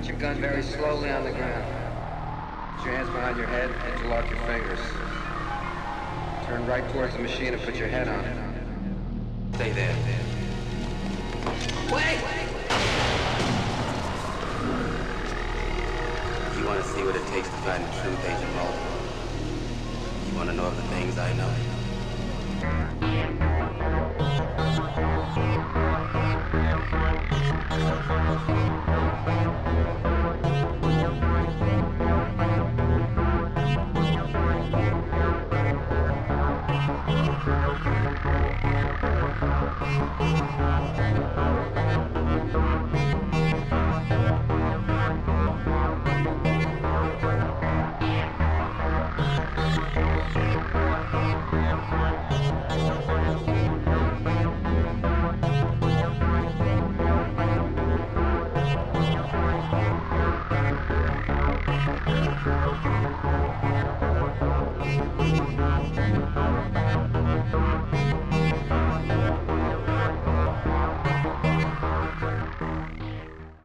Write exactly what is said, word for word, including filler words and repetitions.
Put your gun very slowly on the ground. Put your hands behind your head, interlock your fingers. Turn right towards the machine and put your head on it. Stay there. Wait! You want to see what it takes to find the truth, Agent Mulder? You want to know of the things I know?